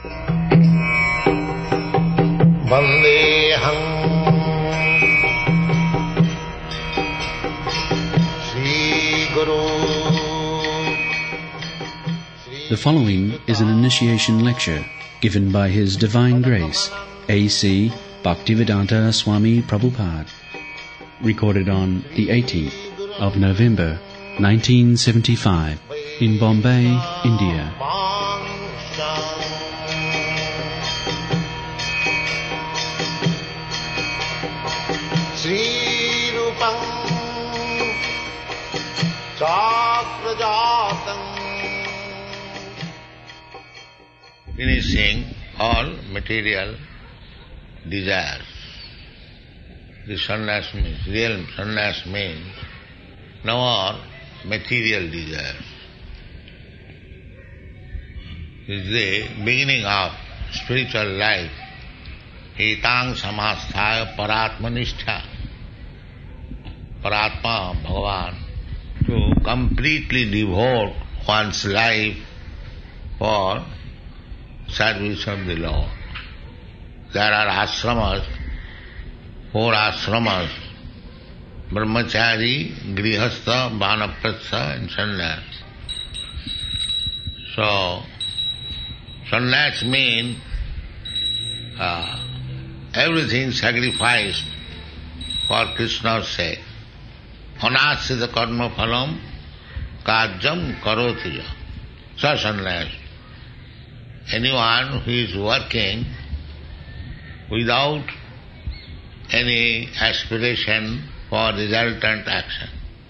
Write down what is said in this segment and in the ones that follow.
Vandeham Sri Guru. The following is an initiation lecture given by His Divine Grace, A.C. Bhaktivedanta Swami Prabhupada, recorded on the 18th of November 1975 in Bombay, India. Sri Rupam Chakrajatam. Finishing all material desires. The sannyas means, real sannyas means no more material desires. It is the beginning of spiritual life. Etang samasthaya paratmanistha. Paratma, Bhagavan, to completely devote one's life for service of the Lord. There are ashramas, 4 ashramas, brahmachari, grihastha, vanaprastha and sannyas. So, sannyas means everything sacrificed for Krishna's sake. Anasrita karma phalam kajam karotija. So sannyas. Anyone who is working without any aspiration for resultant action.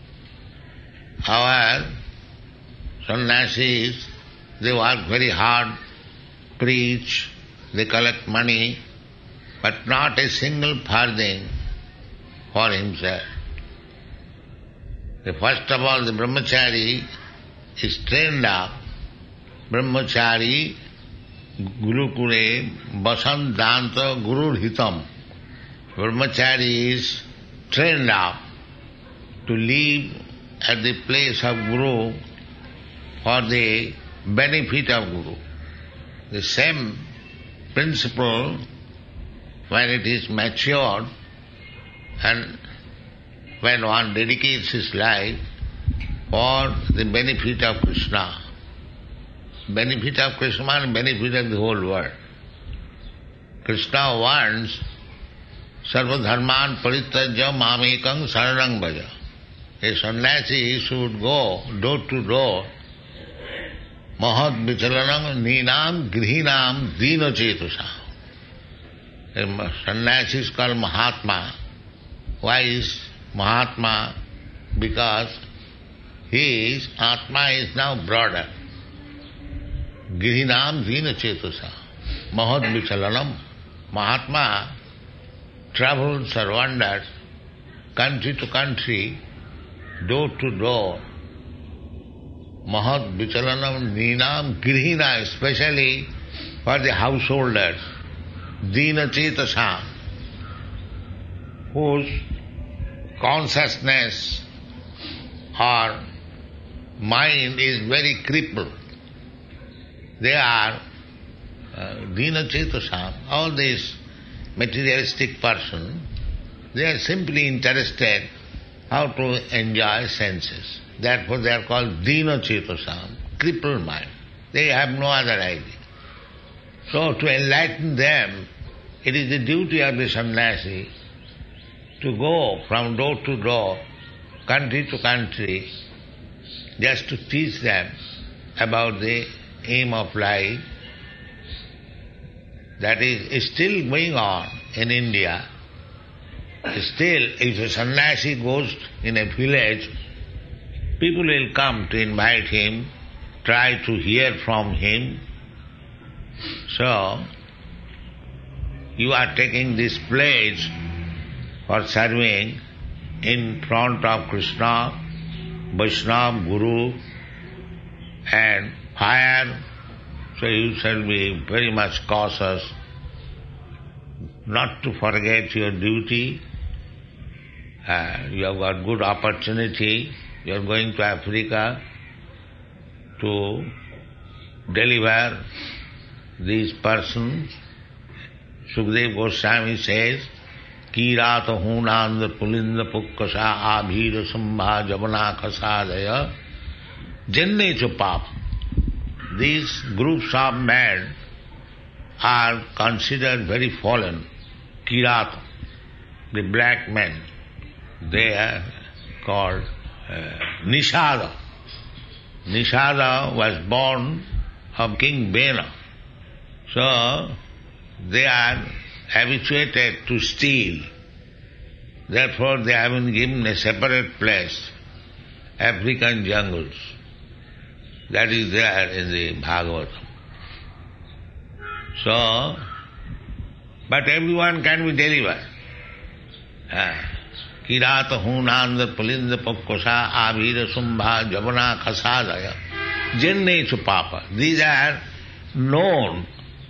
Our sannyasis, they work very hard, preach, they collect money, but not a single farthing for himself. First of all, the brahmachari is trained up. Brahmachari Gurukule Vasandanta Gurur Hitam. Brahmachari is trained up to live at the place of Guru for the benefit of Guru. The same principle, when it is matured and when one dedicates his life for the benefit of Krishna, benefit of Krishna and benefit of the whole world. Krishna wants sarva dharman parityajya mamekam saranang bhaja. A sannyasi should go door to door, mahad vichalanam ninam grihinam dina chetusa. A sannyasi is called Mahatma. Why is Mahatma? Because his Atma is now broader. Grihinam dina chetusa. Mahad vichalanam. Mahatma travels or wanders country to country, door to door. Mahad vichalanam ninam grihina, especially for the householders. Dina chetasa, whose consciousness or mind is very crippled. They are dina chetasa, all these materialistic person, they are simply interested how to enjoy senses. Therefore they are called dina chetasa, crippled mind. They have no other idea. So to enlighten them, it is the duty of the sannyasi to go from door to door, country to country, just to teach them about the aim of life. That is still going on in India. Still, if a sannyasi goes in a village, people will come to invite him, try to hear from him. So, you are taking this pledge for serving in front of Krishna, Vaishnava, Guru and fire. So you shall be very much cautious not to forget your duty. You have got good opportunity. You are going to Africa to deliver this person, Sukadeva Goswami says, Kirata hunanda pulinda pukkasa abhira sambha javana kasadaya jenne cha papa. These groups of men are considered very fallen. Kirata, the black men, they are called Nishada. Nishada was born of King Bena. So, they are habituated to steal. Therefore, they have been given a separate place, African jungles. That is there in the Bhagavatam. So, but everyone can be delivered. Kirata hunanda pulinda pakkosa abhira sumbha javana khasadaya jenne chu papa. These are known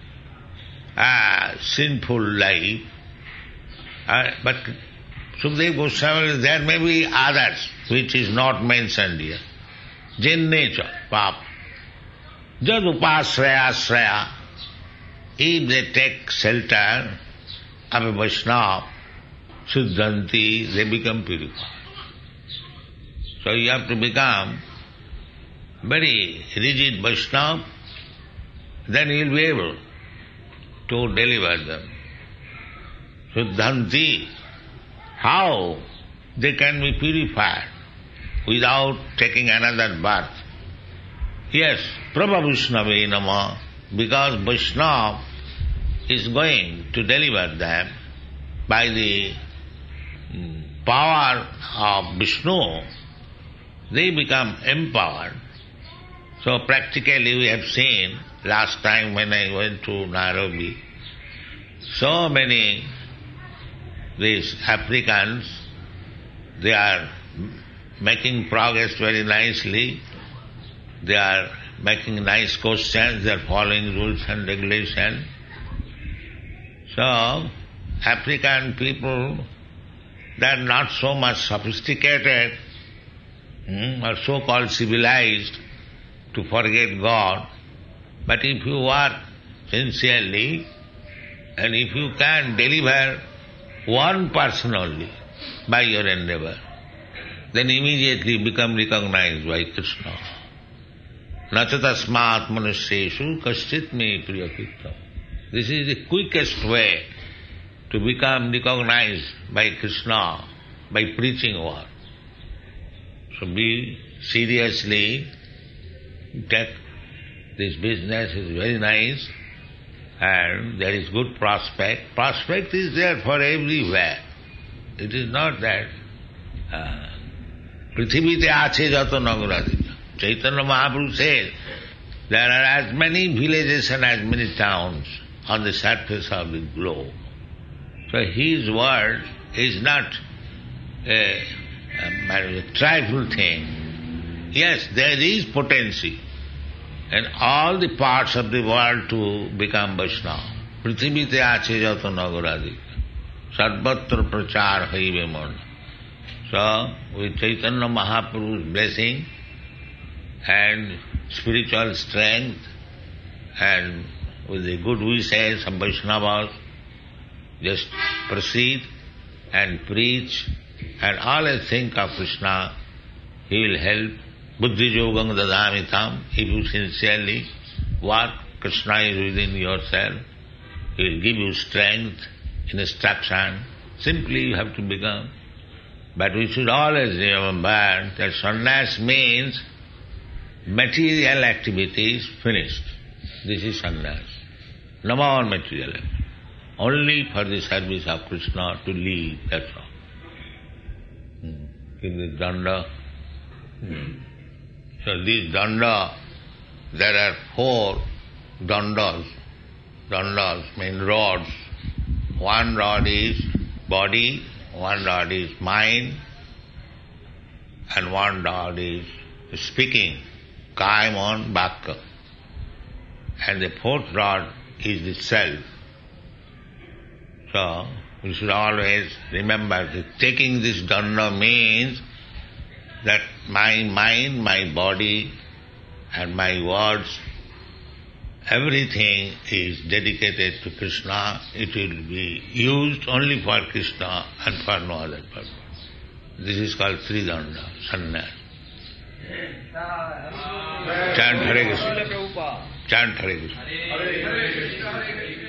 sinful life. But Sukadeva Goswami, there may be others which is not mentioned here. Jenne cha papa. Jad upasraya asraya. If they take shelter of a Vaishnava, Siddhanti, they become purified. So you have to become very rigid Vaishnava, then you will be able to deliver them. Siddhanti, how they can be purified without taking another birth? Yes, Prabha Vaishnava Nama, because Vaishnava is going to deliver them by the power of Vishnu, they become empowered. So practically we have seen last time when I went to Nairobi, so many these Africans, they are making progress very nicely. They are making nice questions, they are following rules and regulations. So, African people, they are not so much sophisticated or so-called civilized to forget God. But if you work sincerely and if you can deliver one person only by your endeavor, then immediately become recognized by Krishna. Nachatasmat manusyeshu kaschit me priyakittam. This is the quickest way to become recognized by Krishna, by preaching word. So be seriously, take this business is very nice and there is good prospect. Prospect is there for everywhere. It is not that Prithivite ache jato nagaradika. Chaitanya Mahaprabhu says there are as many villages and as many towns on the surface of the globe. So his word is not a trifle thing. Yes, there is potency in all the parts of the world to become Vaishnava. Prithivite ache jato nagaradika. Sarvatra prachar haive mana. So, with Chaitanya Mahaprabhu's blessing and spiritual strength and with the good wishes of Vaishnavas, just proceed and preach and always think of Krishna. He will help. Buddhi yogam dadamitam. If you sincerely work, Krishna is within yourself. He will give you strength, instruction. Simply you have to become. But we should always remember that sannyas means material activities finished. This is sannyas. No more material activities. Only for the service of Krishna to live, that's all. In this danda. So this danda, there are 4 dandas. Dandas mean rods. One rod is body, one rod is mind, and one rod is speaking, kaimon bhakka. And the 4th rod is the self. So, we should always remember that taking this danda means that my mind, my body, and my words everything is dedicated to Krishna, it will be used only for Krishna and for no other purpose. This is called Tridanda, sannyas. Chant Hare Krishna. Chant Hare Krishna.